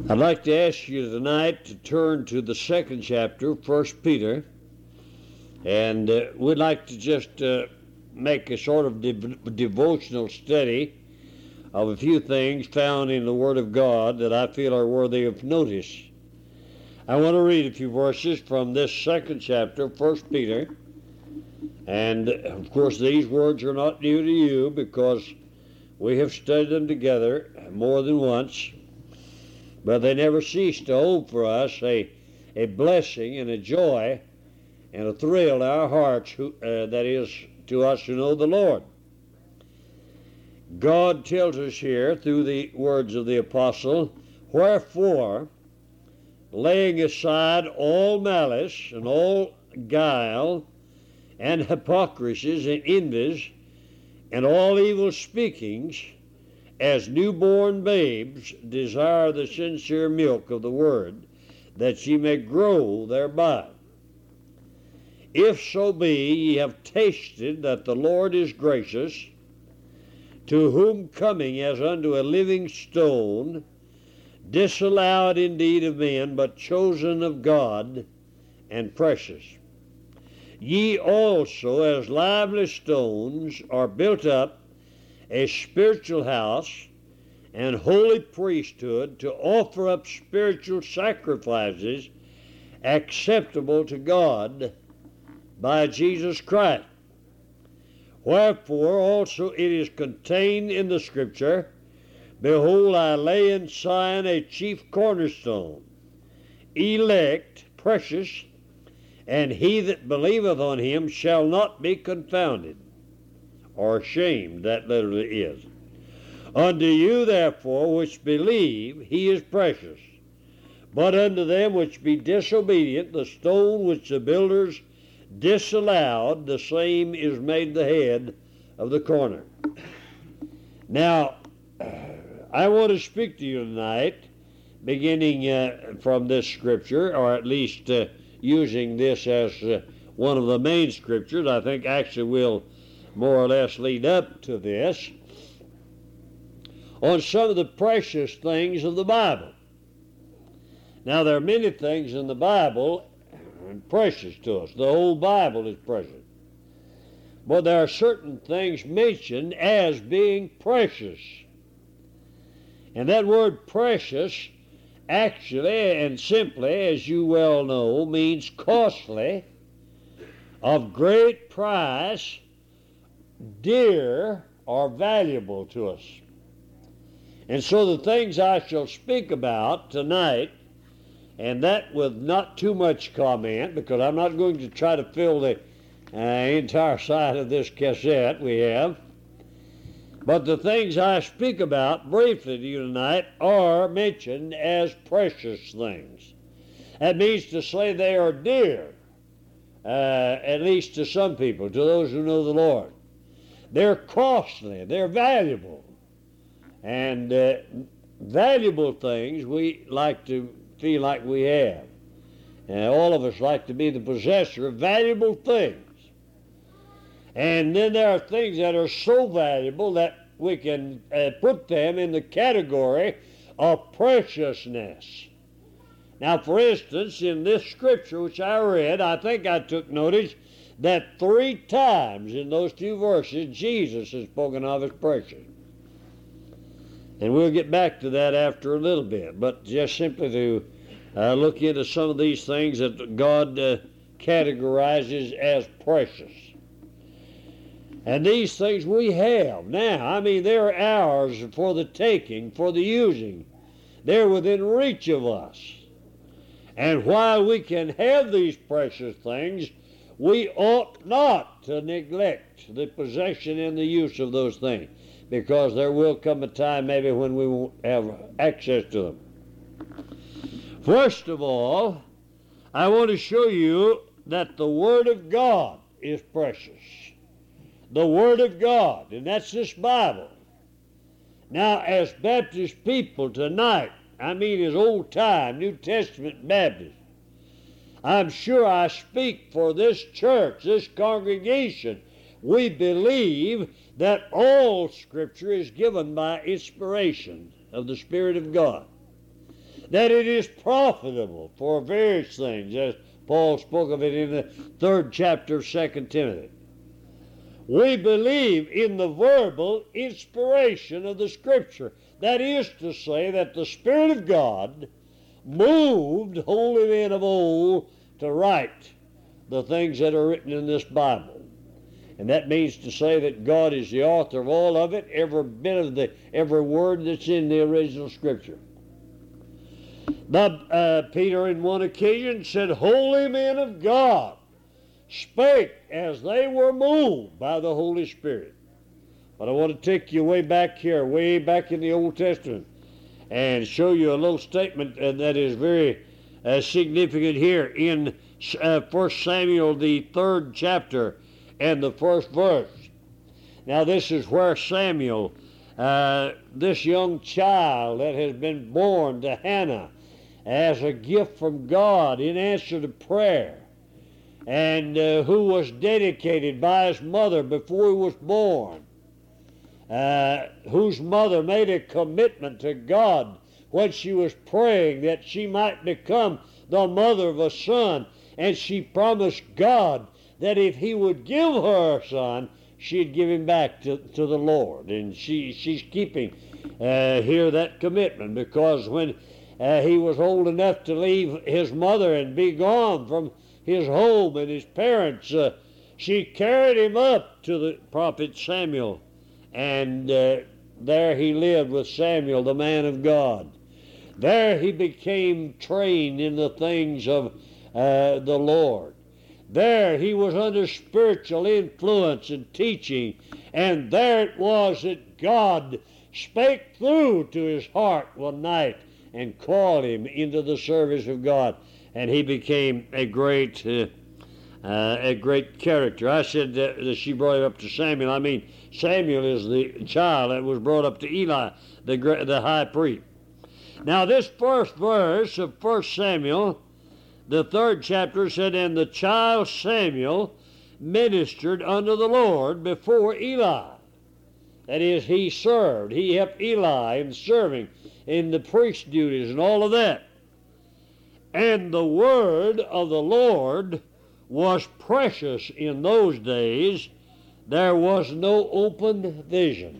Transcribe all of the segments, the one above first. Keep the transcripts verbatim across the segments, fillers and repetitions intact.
I'd like to ask you tonight to turn to the second chapter, First Peter, and uh, we'd like to just uh, make a sort of dev- devotional study of a few things found in the Word of God that I feel are worthy of notice. I want to read a few verses from this second chapter, First Peter, and of course these words are not new to you because we have studied them together more than once. But they never cease to hold for us a, a blessing and a joy and a thrill to our hearts, who, uh, that is, to us who know the Lord. God tells us here through the words of the apostle, "Wherefore, laying aside all malice and all guile and hypocrisies and envies and all evil speakings, as newborn babes desire the sincere milk of the word, that ye may grow thereby. If so be ye have tasted that the Lord is gracious, to whom coming as unto a living stone, disallowed indeed of men, but chosen of God, and precious. Ye also, as lively stones, are built up a spiritual house and holy priesthood to offer up spiritual sacrifices acceptable to God by Jesus Christ. Wherefore also it is contained in the Scripture, Behold, I lay in Zion a chief cornerstone, elect, precious, and he that believeth on him shall not be confounded," or ashamed, that literally is. "Unto you, therefore, which believe, he is precious. But unto them which be disobedient, the stone which the builders disallowed, the same is made the head of the corner." Now, I want to speak to you tonight, beginning uh, from this scripture, or at least uh, using this as uh, one of the main scriptures. I think actually will more or less lead up to this, on some of the precious things of the Bible. Now, there are many things in the Bible precious to us. The whole Bible is precious. But there are certain things mentioned as being precious. And that word precious actually and simply, as you well know, means costly, of great price, dear or valuable to us. And so the things I shall speak about tonight, and that with not too much comment, because I'm not going to try to fill the uh, entire side of this cassette we have, but the things I speak about briefly to you tonight are mentioned as precious things. That means to say they are dear, uh, at least to some people, to those who know the Lord. They're costly, they're valuable. And uh, valuable things we like to feel like we have. And all of us like to be the possessor of valuable things. And then there are things that are so valuable that we can uh, put them in the category of preciousness. Now, for instance, in this scripture which I read, I think I took notice that three times in those two verses Jesus is spoken of as precious. And we'll get back to that after a little bit, but just simply to uh, look into some of these things that God uh, categorizes as precious. And these things we have now. I mean, they're ours for the taking, for the using. They're within reach of us. And while we can have these precious things, we ought not to neglect the possession and the use of those things, because there will come a time maybe when we won't have access to them. First of all, I want to show you that the Word of God is precious. The Word of God, and that's this Bible. Now, as Baptist people tonight, I mean as old-time New Testament Baptists, I'm sure I speak for this church, this congregation. We believe that all Scripture is given by inspiration of the Spirit of God. that it is profitable for various things, as Paul spoke of it in the third chapter of Second Timothy. We believe in the verbal inspiration of the Scripture. That is to say that the Spirit of God moved holy men of old to write the things that are written in this Bible. And that means to say that God is the author of all of it, every bit of the, every word that's in the original Scripture. But uh, Peter in one occasion said, holy men of God spake as they were moved by the Holy Spirit. But I want to take you way back here, way back in the Old Testament, and show you a little statement uh, that is very uh, significant here in uh, First Samuel, the third chapter, and the first verse. Now this is where Samuel, uh, this young child that has been born to Hannah as a gift from God in answer to prayer, and uh, who was dedicated by his mother before he was born, uh, whose mother made a commitment to God when she was praying that she might become the mother of a son, and she promised God that if he would give her a son, she'd give him back to, to the Lord. And she, she's keeping uh, here that commitment, because when uh, he was old enough to leave his mother and be gone from his home and his parents, uh, she carried him up to the prophet Samuel, and uh, there he lived with Samuel, the man of God. There he became trained in the things of uh, the Lord. There he was under spiritual influence and teaching, and there it was that God spake through to his heart one night and called him into the service of God, and he became a great uh, uh, a great character. I said that, that she brought him up to Samuel. I mean, Samuel is the child that was brought up to Eli, the, the high priest. Now this first verse of First Samuel, the third chapter, said, and the child Samuel ministered unto the Lord before Eli. That is, he served. He helped Eli in serving in the priest duties and all of that. And the word of the Lord was precious in those days. There was no open vision.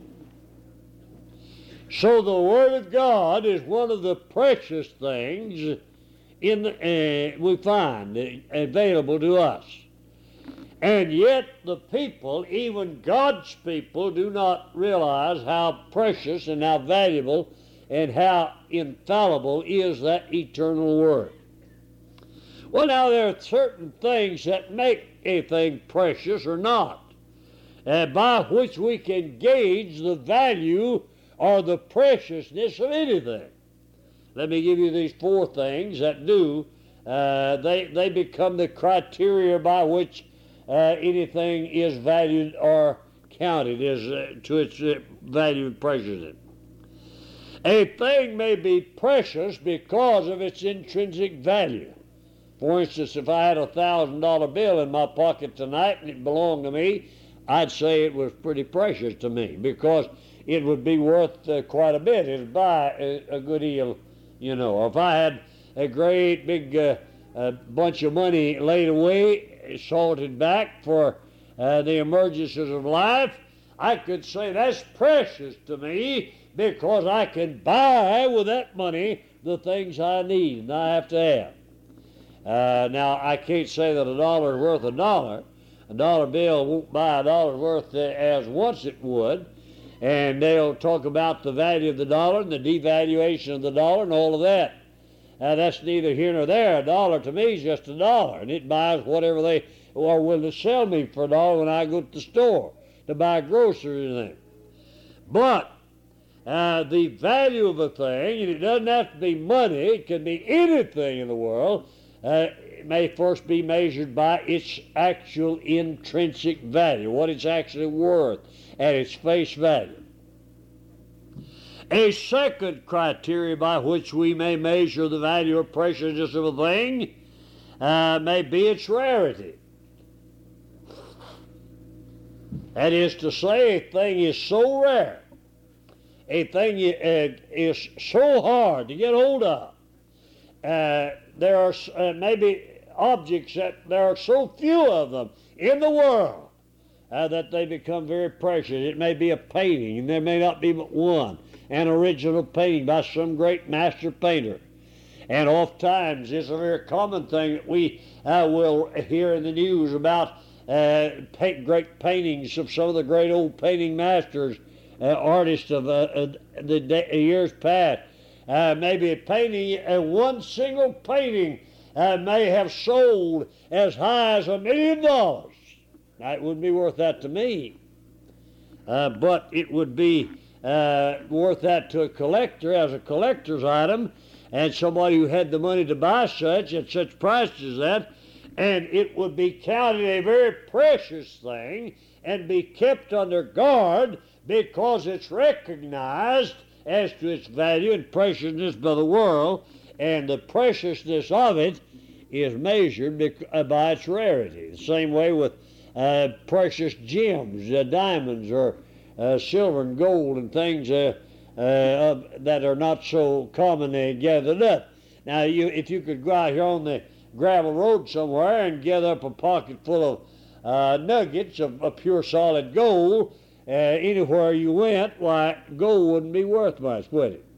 So the Word of God is one of the precious things in the, uh, we find available to us. And yet the people, even God's people, do not realize how precious and how valuable and how infallible is that eternal Word. Well, now there are certain things that make a thing precious or not, uh, by which we can gauge the value or the preciousness of anything. Let me give you these four things that do, uh, they, they become the criteria by which uh, anything is valued or counted as uh, to its uh, value and preciousness. A thing may be precious because of its intrinsic value. For instance, if I had a thousand dollar bill in my pocket tonight and it belonged to me, I'd say it was pretty precious to me, because it would be worth uh, quite a bit. It'd buy a, a good deal, you know. If I had a great big uh, uh, bunch of money laid away, salted back for uh, the emergencies of life, I could say that's precious to me, because I can buy with that money the things I need and I have to have. Uh, now, I can't say that a dollar is worth a dollar. A dollar bill won't buy a dollar's worth uh, as once it would. And they'll talk about the value of the dollar and the devaluation of the dollar and all of that. Uh, that's neither here nor there. A dollar to me is just a dollar, and it buys whatever they are willing to sell me for a dollar when I go to the store to buy groceries and things. But uh, the value of a thing, and it doesn't have to be money, it can be anything in the world, uh, it may first be measured by its actual intrinsic value, what it's actually worth at its face value. A second criteria by which we may measure the value or preciousness of a thing uh, may be its rarity. That is to say, a thing is so rare, a thing uh, is so hard to get hold of, uh, there are uh, maybe objects that there are so few of them in the world uh, that they become very precious. It may be a painting, and there may not be but one, an original painting by some great master painter. And oftentimes it's a very common thing that we uh, will hear in the news about uh, paint, great paintings of some of the great old painting masters, uh, artists of uh, uh, the day, years past. Uh, maybe a painting, uh, one single painting uh, may have sold as high as a million dollars. Now, it wouldn't be worth that to me, uh, but it would be uh, worth that to a collector as a collector's item, and somebody who had the money to buy such at such prices as that, and it would be counted a very precious thing and be kept under guard because it's recognized as to its value and preciousness by the world, and the preciousness of it is measured by its rarity. The same way with uh, precious gems, uh, diamonds, or uh, silver and gold and things uh, uh, that are not so commonly gathered up. Now, you, if you could go out here on the gravel road somewhere and gather up a pocket full of uh, nuggets of, of pure solid gold, uh, anywhere you went, why, gold wouldn't be worth much, would it?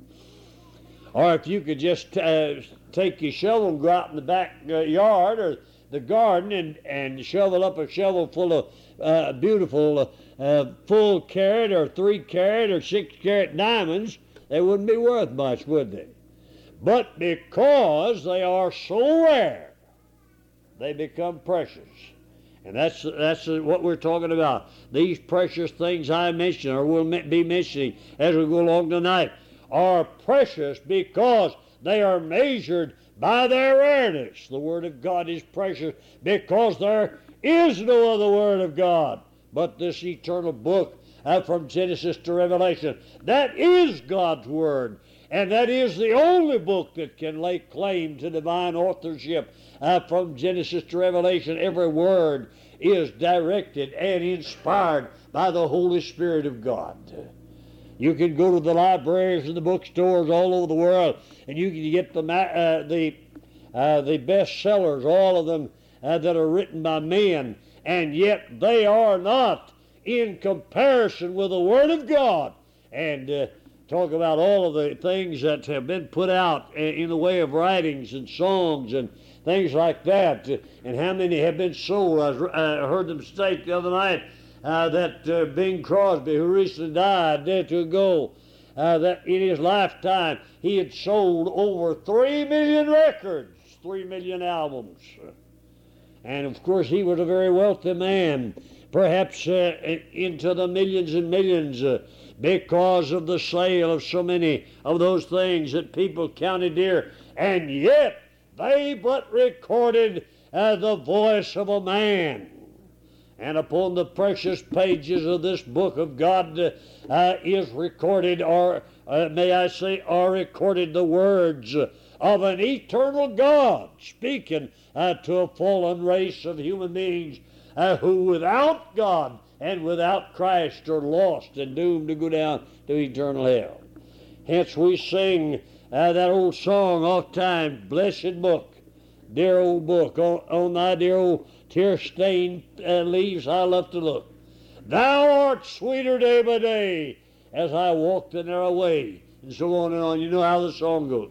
Or if you could just uh, take your shovel and go out in the backyard or the garden and, and shovel up a shovel full of uh, beautiful uh, full carat or three carat or six carat diamonds, they wouldn't be worth much, would they? But because they are so rare, they become precious. And that's, that's what we're talking about. These precious things I mentioned, or will be mentioning as we go along tonight, are precious because they are measured by their rareness. The Word of God is precious because there is no other Word of God but this eternal book uh, from Genesis to Revelation. That is God's Word, and that is the only book that can lay claim to divine authorship. Uh, from Genesis to Revelation, every word is directed and inspired by the Holy Spirit of God. You can go to the libraries and the bookstores all over the world, and you can get the uh, the uh, the bestsellers, all of them uh, that are written by men, and yet they are not in comparison with the Word of God. And uh, talk about all of the things that have been put out in the way of writings and songs and things like that, and how many have been sold. I uh, heard them state the other night uh, that uh, Bing Crosby, who recently died a day or two ago, uh, that in his lifetime he had sold over three million records, three million albums. And of course he was a very wealthy man, perhaps uh, into the millions and millions, uh, because of the sale of so many of those things that people counted dear, and yet they but recorded uh, the voice of a man. And upon the precious pages of this book of God uh, uh, is recorded, or uh, may I say, are recorded the words of an eternal God speaking uh, to a fallen race of human beings uh, who without God and without Christ are lost and doomed to go down to eternal hell. Hence we sing uh, that old song oft times, blessed book, dear old book, on, on thy dear old tear-stained uh, leaves I love to look. Thou art sweeter day by day as I walk the narrow way, and so on and on. You know how the song goes.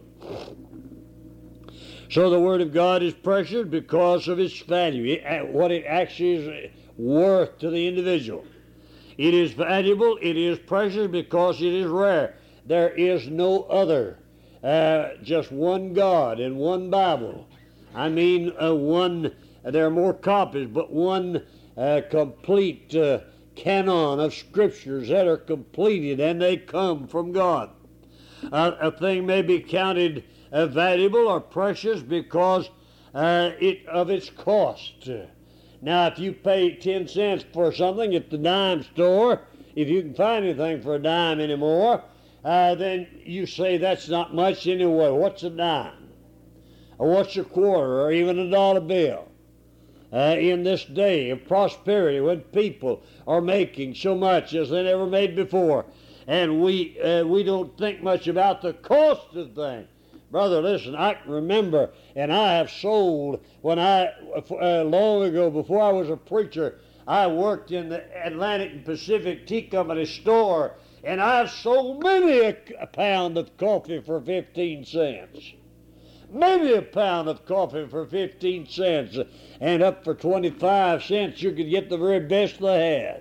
So the Word of God is precious because of its value, it, what it actually is worth to the individual. It is valuable, it is precious because it is rare. There is no other, uh, just one God and one Bible. I mean uh, one, there are more copies, but one uh, complete uh, canon of scriptures that are completed and they come from God. Uh, a thing may be counted uh, valuable or precious because uh, it, of its cost. Now, if you pay ten cents for something at the dime store, if you can find anything for a dime anymore, uh, then you say that's not much anyway. What's a dime? Or what's a quarter, or even a dollar bill? Uh, in this day of prosperity, when people are making so much as they never made before, and we uh, we don't think much about the cost of things. Brother, listen, I can remember, and I have sold when I, uh, long ago, before I was a preacher, I worked in the Atlantic and Pacific Tea Company store, and I've sold many a, a pound of coffee for fifteen cents. Maybe a pound of coffee for fifteen cents, and up for twenty-five cents you could get the very best they had.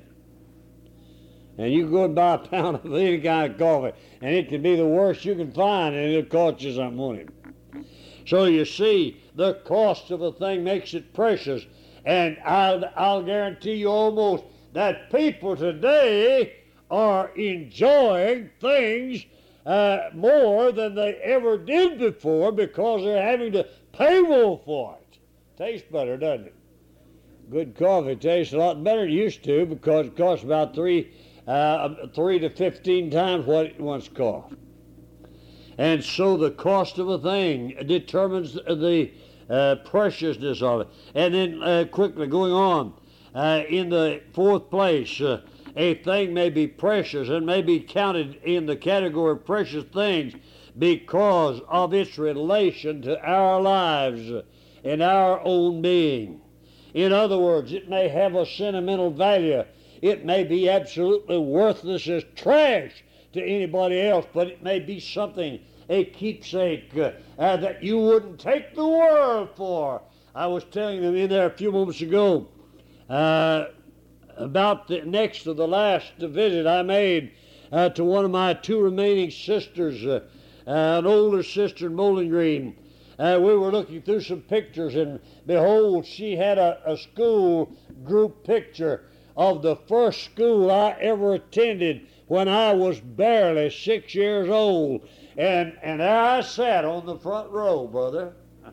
And you go and buy a pound of any kind of coffee, and it can be the worst you can find, and it'll cost you something on it. So you see, the cost of a thing makes it precious, and I'll, I'll guarantee you almost that people today are enjoying things uh, more than they ever did before because they're having to pay more for it. Tastes better, doesn't it? Good coffee tastes a lot better than it used to because it costs about three Uh, three to fifteen times what it once cost. And so the cost of a thing determines the uh, preciousness of it. And then uh, quickly going on, uh, in the fourth place, uh, a thing may be precious and may be counted in the category of precious things because of its relation to our lives and our own being. In other words, it may have a sentimental value. It may be absolutely worthless as trash to anybody else, but it may be something, a keepsake, uh, uh, that you wouldn't take the world for. I was telling them in there a few moments ago uh, about the next to the last visit I made uh, to one of my two remaining sisters, uh, uh, an older sister in Bowling Green. Uh, we were looking through some pictures, and behold, she had a, a school group picture of the first school I ever attended when I was barely six years old. And, and there I sat on the front row, brother.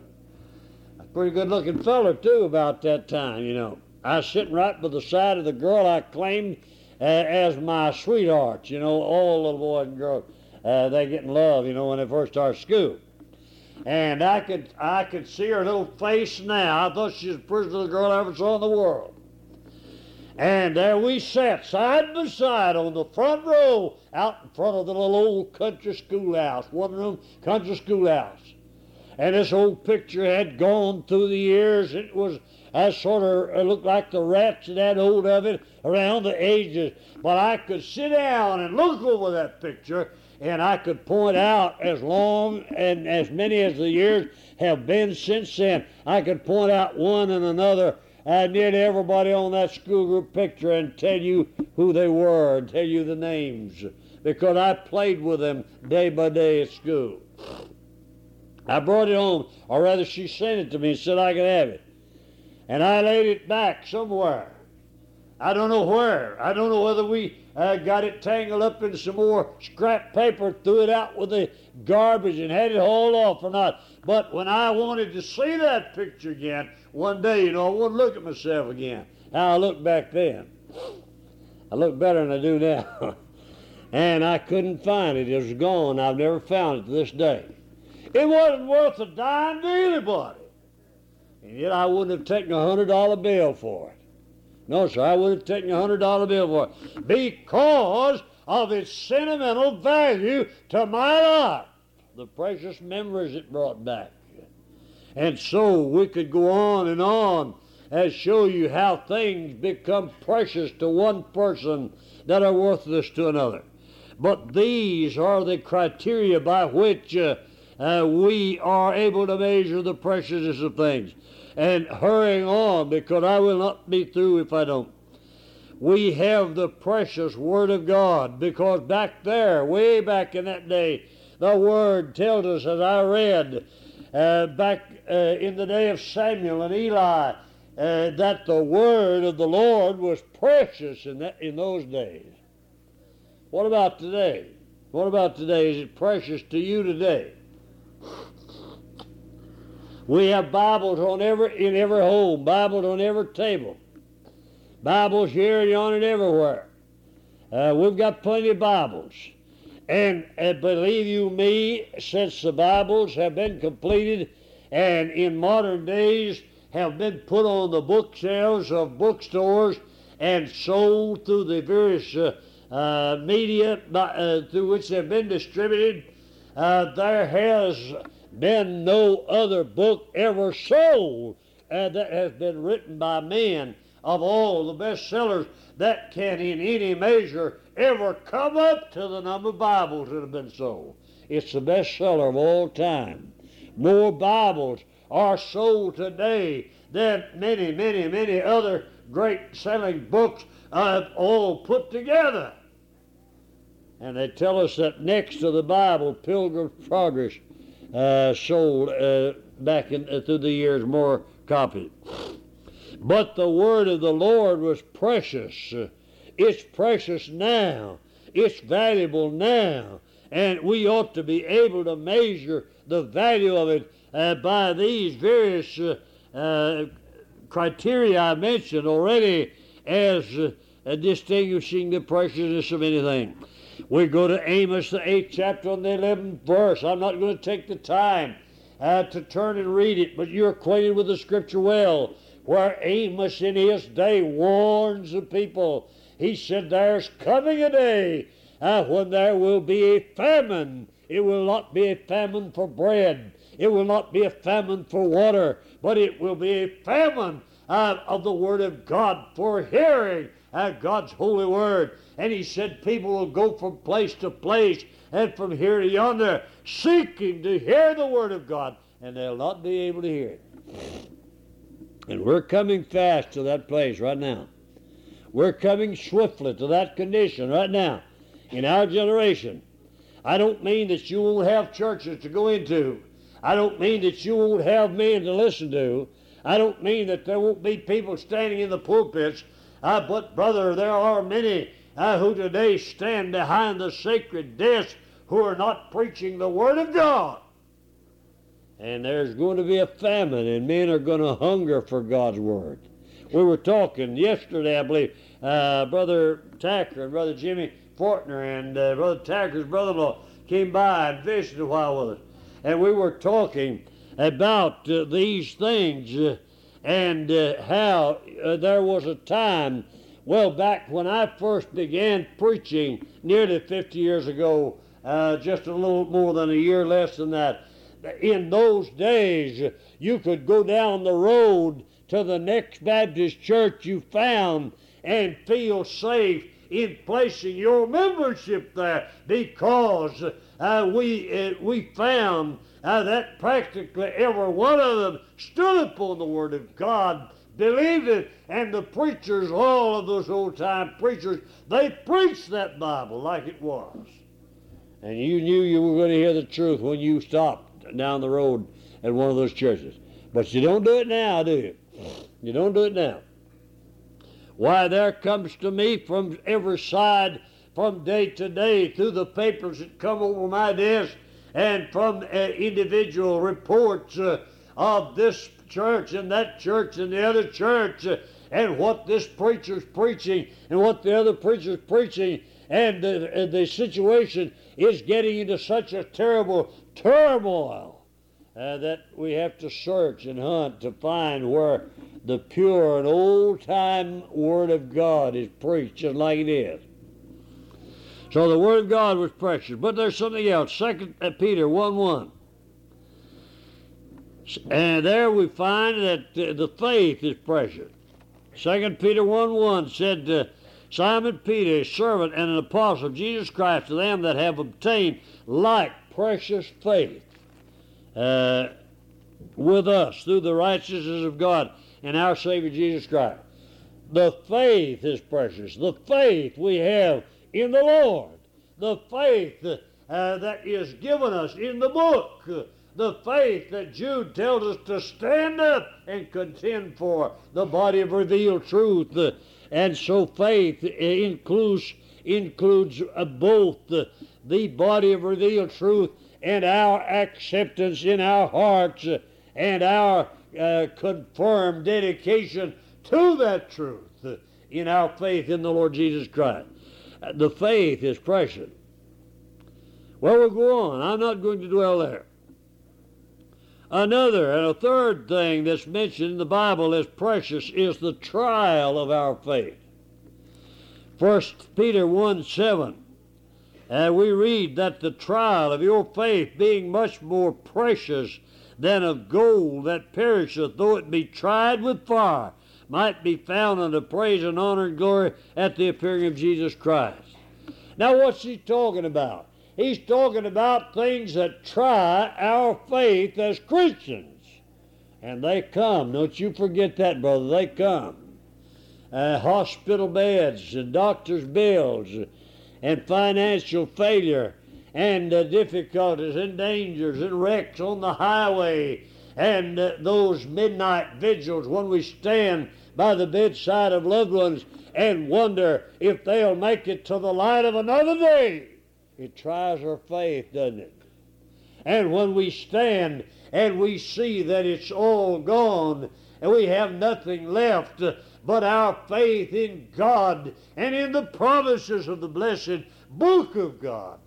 A pretty good-looking fella, too, about that time, you know. I was sitting right by the side of the girl I claimed uh, as my sweetheart. You know, all little boys and girls, uh, they get in love, you know, when they first start school. And I could, I could see her little face now. I thought she was the prettiest little girl I ever saw in the world. And there we sat side by side on the front row out in front of the little old country schoolhouse, one-room country schoolhouse. And this old picture had gone through the years. It was, I sort of, it looked like the rats that had hold of it around the edges. But I could sit down and look over that picture, and I could point out as long and as many as the years have been since then. I could point out one and another I nearly everybody on that school group picture and tell you who they were and tell you the names because I played with them day by day at school. I brought it home, or rather she sent it to me and said I could have it. And I laid it back somewhere. I don't know where. I don't know whether we uh, got it tangled up in some more scrap paper, threw it out with the garbage and had it hauled off or not. But when I wanted to see that picture again, one day, you know, I wouldn't look at myself again. How I looked back then. I look better than I do now. And I couldn't find it. It was gone. I've never found it to this day. It wasn't worth a dime to anybody. And yet I wouldn't have taken a one hundred dollar bill for it. No, sir, I would have taken a one hundred dollar bill for it because of its sentimental value to my life, the precious memories it brought back. And so we could go on and on and show you how things become precious to one person that are worthless to another. But these are the criteria by which uh, uh, we are able to measure the preciousness of things. And hurrying on, because I will not be through if I don't. We have the precious Word of God, because back there, way back in that day, the Word tells us, as I read, uh, back uh, in the day of Samuel and Eli, uh, that the Word of the Lord was precious in, that, in those days. What about today? What about today? Is it precious to you today? We have Bibles on every, in every home, Bibles on every table, Bibles here, yon, and everywhere. Uh, we've got plenty of Bibles. And uh, believe you me, since the Bibles have been completed and in modern days have been put on the bookshelves of bookstores and sold through the various uh, uh, media by, uh, through which they've been distributed, uh, there has been no other book ever sold uh, that has been written by men of all the bestsellers that can in any measure ever come up to the number of Bibles that have been sold. It's the bestseller of all time. More Bibles are sold today than many, many, many other great selling books uh, all put together. And they tell us that next to the Bible, Pilgrim's Progress uh, sold uh, back in, uh, through the years more copies. But the word of the Lord was precious. It's precious now. It's valuable now. And we ought to be able to measure the value of it uh, by these various uh, uh, criteria I mentioned already as uh, distinguishing the preciousness of anything. We go to Amos, the eighth chapter, and the eleventh verse. I'm not going to take the time uh, to turn and read it, but you're acquainted with the Scripture well, where Amos in his day warns the people. He said, there's coming a day uh, when there will be a famine. It will not be a famine for bread. It will not be a famine for water, but it will be a famine uh, of the Word of God for hearing uh, God's holy Word. And he said people will go from place to place and from here to yonder seeking to hear the Word of God, and they'll not be able to hear it. And we're coming fast to that place right now. We're coming swiftly to that condition right now in our generation. I don't mean that you won't have churches to go into. I don't mean that you won't have men to listen to. I don't mean that there won't be people standing in the pulpits. Uh, but, brother, there are many uh, who today stand behind the sacred desk who are not preaching the Word of God. And there's going to be a famine, and men are going to hunger for God's Word. We were talking yesterday, I believe, uh, Brother Tacker and Brother Jimmy Fortner and uh, Brother Tacker's brother-in-law came by and visited a while with us. And we were talking about uh, these things uh, and uh, how uh, there was a time, well, back when I first began preaching nearly fifty years ago, uh, just a little more than a year less than that. In those days, you could go down the road to the next Baptist church you found and feel safe in placing your membership there, because uh, we uh, we found uh, that practically every one of them stood upon the Word of God, believed it, and the preachers, all of those old-time preachers, they preached that Bible like it was. And you knew you were going to hear the truth when you stopped down the road at one of those churches. But you don't do it now, do you? You don't do it now. Why, there comes to me from every side, from day to day, through the papers that come over my desk, and from uh, individual reports uh, of this church and that church and the other church, uh, and what this preacher's preaching and what the other preacher's preaching, and the, uh, the situation is getting into such a terrible turmoil uh, that we have to search and hunt to find where the pure and old-time Word of God is preached just like it is. So the Word of God was precious. But there's something else. Second Peter one one. And there we find that uh, the faith is precious. Second Peter one one said, uh, Simon Peter, a servant and an apostle of Jesus Christ, to them that have obtained like precious faith uh, with us through the righteousness of God and our Savior Jesus Christ. The faith is precious. The faith we have in the Lord. The faith uh, that is given us in the book. The faith that Jude tells us to stand up and contend for, the body of revealed truth. Uh, and so faith includes, includes uh, both the, the body of revealed truth and our acceptance in our hearts uh, and our uh, confirmed dedication to that truth uh, in our faith in the Lord Jesus Christ. Uh, the faith is precious. Well, we'll go on. I'm not going to dwell there. Another and a third thing that's mentioned in the Bible as precious is the trial of our faith. First Peter one seven Uh, we read that the trial of your faith, being much more precious than of gold that perisheth, though it be tried with fire, might be found unto praise and honor and glory at the appearing of Jesus Christ. Now what's he talking about? He's talking about things that try our faith as Christians. And they come. Don't you forget that, brother. They come. Uh, hospital beds, and doctor's bills, and financial failure, and uh, difficulties and dangers and wrecks on the highway, and uh, those midnight vigils when we stand by the bedside of loved ones and wonder if they'll make it to the light of another day. It tries our faith, doesn't it? And when we stand and we see that it's all gone and we have nothing left but our faith in God and in the promises of the blessed book of God,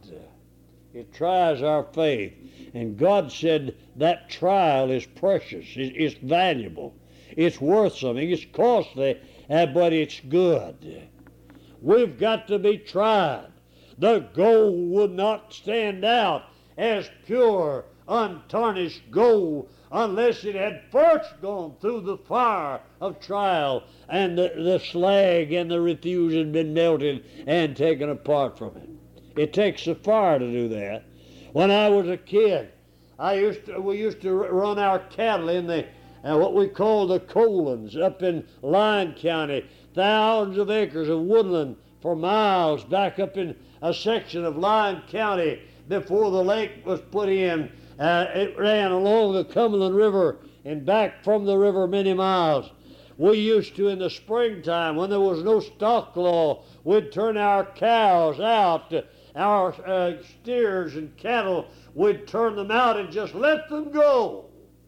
it tries our faith. And God said that trial is precious, it's valuable, it's worth something, it's costly, uh, but it's good. We've got to be tried. The gold would not stand out as pure, untarnished gold unless it had first gone through the fire of trial and the, the slag and the refuse had been melted and taken apart from it. It takes the fire to do that. When I was a kid, I used to, we used to run our cattle in the uh, what we call the Colons up in Lyon County, thousands of acres of woodland for miles back up in a section of Lyon County before the lake was put in. Uh, it ran along the Cumberland River and back from the river many miles. We used to, in the springtime, when there was no stock law, we'd turn our cows out, our uh, steers and cattle, we'd turn them out and just let them go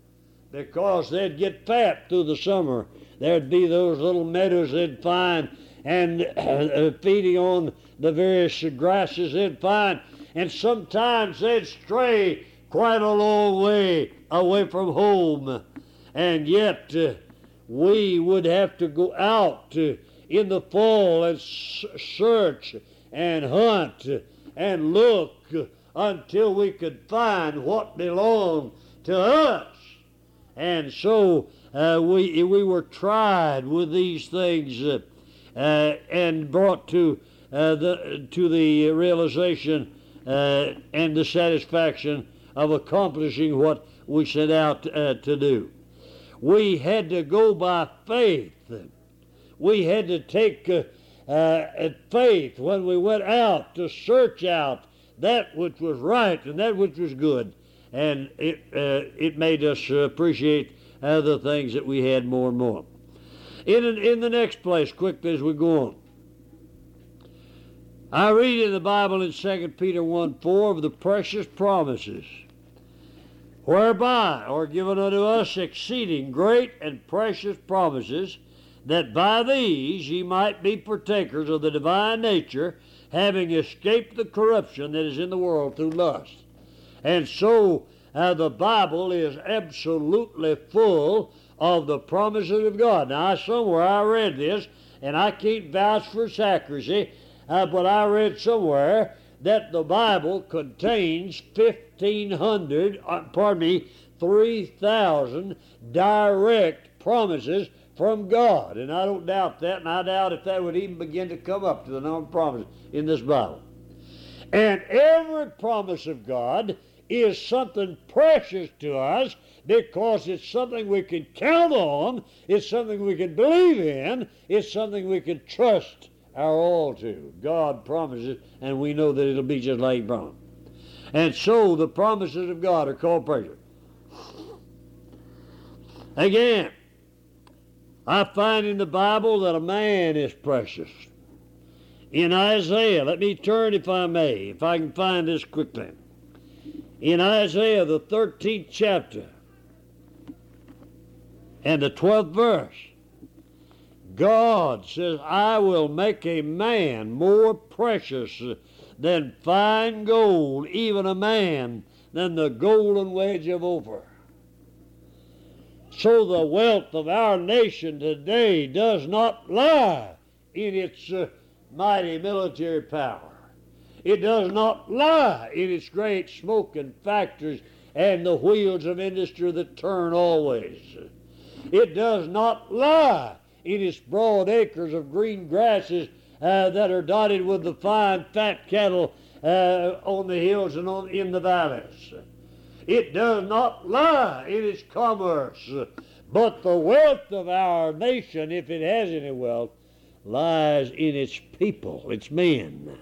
because they'd get fat through the summer. There'd be those little meadows they'd find and uh, feeding on the various grasses they'd find, and sometimes they'd stray quite a long way away from home, and yet uh, we would have to go out uh, in the fall and s- search and hunt and look until we could find what belonged to us. And so uh, we we were tried with these things uh, uh, and brought to uh, the to the realization uh, and the satisfaction of accomplishing what we set out uh, to do. We had to go by faith. We had to take uh, uh, faith when we went out to search out that which was right and that which was good. And it, uh, it made us appreciate uh, the things that we had more and more. In, in the next place, quickly as we go on, I read in the Bible in Second Peter one four of the precious promises, whereby are given unto us exceeding great and precious promises, that by these ye might be partakers of the divine nature, having escaped the corruption that is in the world through lust. And so uh, the Bible is absolutely full of the promises of God. Now, somewhere I read this, and I can't vouch for its accuracy, uh, but I read somewhere that the Bible contains fifteen hundred, uh, pardon me, three thousand direct promises from God. And I don't doubt that, and I doubt if that would even begin to come up to the number of promises in this Bible. And every promise of God is something precious to us because it's something we can count on, it's something we can believe in, it's something we can trust our all to. God promises, and we know that it'll be just like He promised. And so the promises of God are called precious. Again, I find in the Bible that a man is precious. In Isaiah, let me turn if I may, if I can find this quickly. In Isaiah, the thirteenth chapter, and the twelfth verse, God says, I will make a man more precious than fine gold, even a man than the golden wedge of Ophir. So the wealth of our nation today does not lie in its uh, mighty military power. It does not lie in its great smoking factories and the wheels of industry that turn always. It does not lie in its broad acres of green grasses uh, that are dotted with the fine fat cattle uh, on the hills and on, in the valleys. It does not lie in its commerce, but the wealth of our nation, if it has any wealth, lies in its people, its men.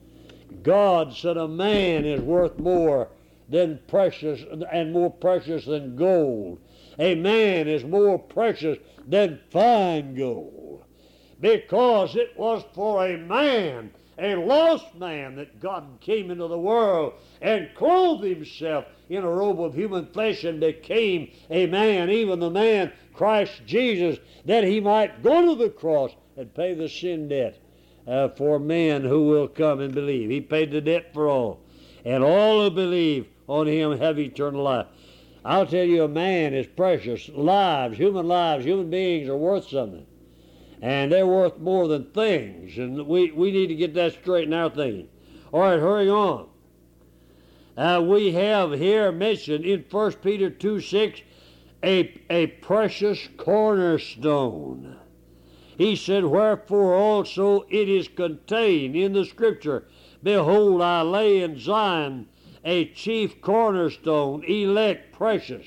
God said a man is worth more than precious and more precious than gold. A man is more precious than fine gold, because it was for a man, a lost man, that God came into the world and clothed himself in a robe of human flesh and became a man, even the man Christ Jesus, that he might go to the cross and pay the sin debt uh, for men who will come and believe. He paid the debt for all, and all who believe on him have eternal life. I'll tell you, a man is precious. Lives, human lives, human beings are worth something. And they're worth more than things. And we, we need to get that straight in our thinking. All right, hurry on. Uh, we have here mentioned in First Peter two six a, a precious cornerstone. He said, wherefore also it is contained in the Scripture, behold, I lay in Zion a chief cornerstone, elect, precious.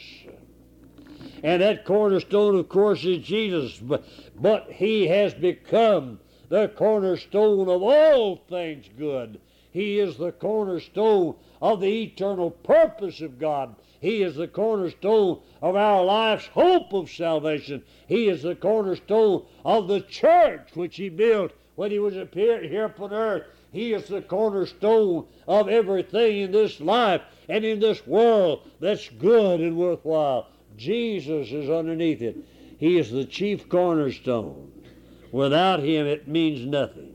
And that cornerstone, of course, is Jesus. But, but he has become the cornerstone of all things good. He is the cornerstone of the eternal purpose of God. He is the cornerstone of our life's hope of salvation. He is the cornerstone of the church which he built when he was here, here upon earth. He is the cornerstone of everything in this life and in this world that's good and worthwhile. Jesus is underneath it. He is the chief cornerstone. Without him, it means nothing.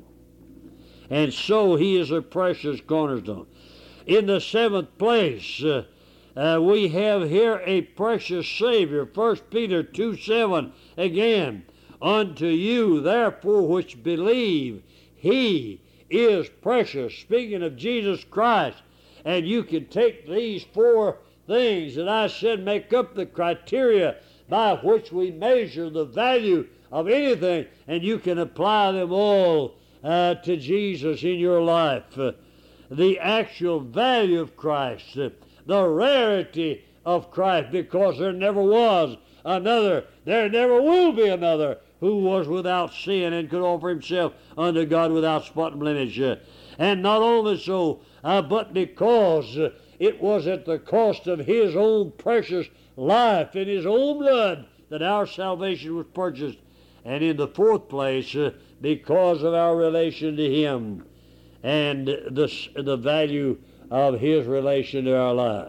And so he is a precious cornerstone. In the seventh place, uh, uh, we have here a precious Savior. First Peter two seven, again, unto you, therefore, which believe, he is precious. Speaking of Jesus Christ, and you can take these four things that I said make up the criteria by which we measure the value of anything, and you can apply them all uh, to Jesus in your life. Uh, the actual value of Christ, uh, the rarity of Christ, because there never was another, there never will be another who was without sin and could offer himself unto God without spot and blemish. Uh, and not only so, uh, but because uh, it was at the cost of his own precious life and his own blood that our salvation was purchased. And in the fourth place, uh, because of our relation to him and the, the value of his relation to our life.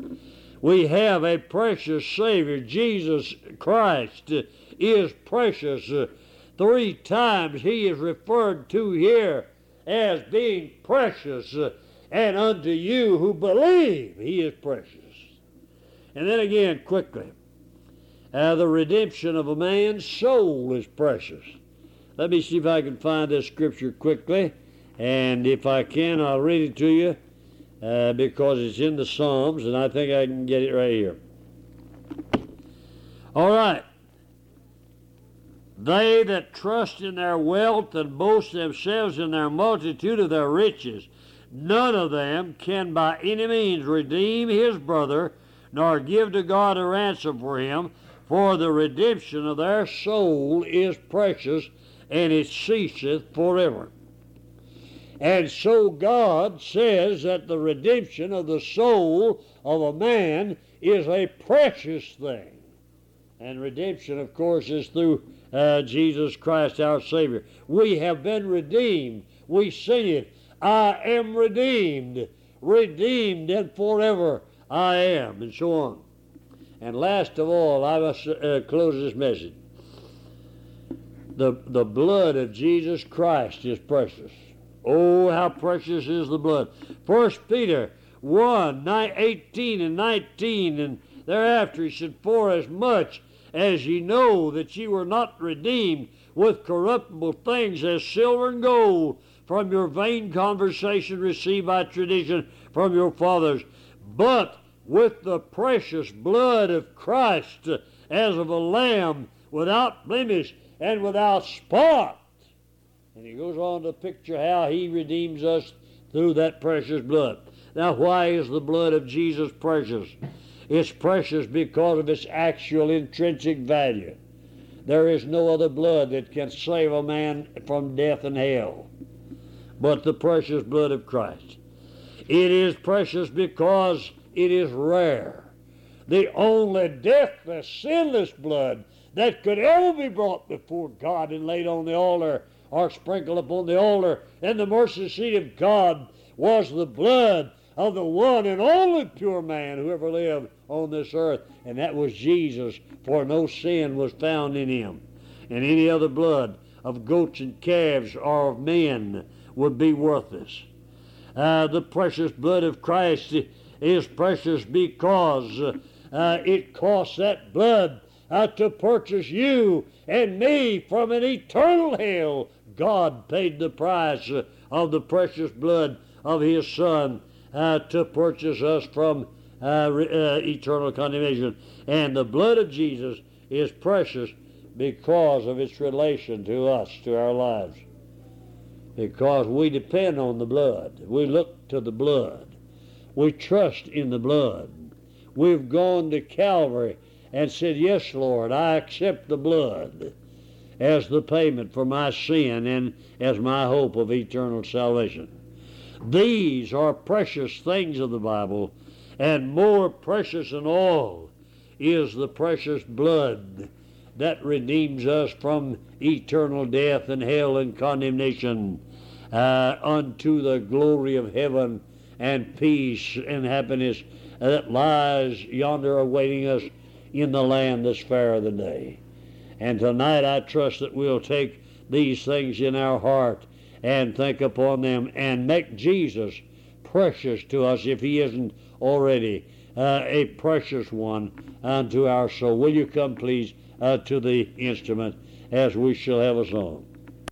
We have a precious Savior. Jesus Christ uh, is precious. Uh, three times he is referred to here as being precious. Uh, and unto you who believe, he is precious. And then again, quickly, uh, the redemption of a man's soul is precious. Let me see if I can find this scripture quickly, and if I can, I'll read it to you, uh, because it's in the Psalms, and I think I can get it right here. All right. They that trust in their wealth and boast themselves in their multitude of their riches, none of them can by any means redeem his brother, nor give to God a ransom for him, for the redemption of their soul is precious, and it ceaseth forever. And so God says that the redemption of the soul of a man is a precious thing. And redemption, of course, is through uh, Jesus Christ our Savior. We have been redeemed. We sing it. I am redeemed, redeemed, and forever I am, and so on. And last of all, I must uh, close this message. The, the blood of Jesus Christ is precious. Oh, how precious is the blood. First Peter one, eighteen and nineteen, and thereafter he said, for as much as ye know that ye were not redeemed with corruptible things as silver and gold, from your vain conversation received by tradition from your fathers, but with the precious blood of Christ, as of a lamb without blemish and without spot. And he goes on to picture how he redeems us through that precious blood. Now, why is the blood of Jesus precious? It's precious because of its actual intrinsic value. There is no other blood that can save a man from death and hell but the precious blood of Christ. It is precious because it is rare. The only deathless, sinless blood that could ever be brought before God and laid on the altar or sprinkled upon the altar and the mercy seat of God was the blood of the one and only pure man who ever lived on this earth, and that was Jesus, for no sin was found in him. And any other blood of goats and calves or of men would be worthless. Uh, the precious blood of Christ is precious because uh, uh, it cost that blood uh, to purchase you and me from an eternal hell. God paid the price uh, of the precious blood of his Son uh, to purchase us from uh, re- uh, eternal condemnation. And the blood of Jesus is precious because of its relation to us, to our lives. Because we depend on the blood. We look to the blood. We trust in the blood. We've gone to Calvary and said, yes, Lord, I accept the blood as the payment for my sin and as my hope of eternal salvation. These are precious things of the Bible, and more precious than all is the precious blood that redeems us from eternal death and hell and condemnation uh, unto the glory of heaven and peace and happiness that lies yonder awaiting us in the land that's fairer than day. And tonight I trust that we'll take these things in our heart and think upon them and make Jesus precious to us if he isn't already uh, a precious one unto our soul. Will you come, please, uh, to the instrument as we shall have a song.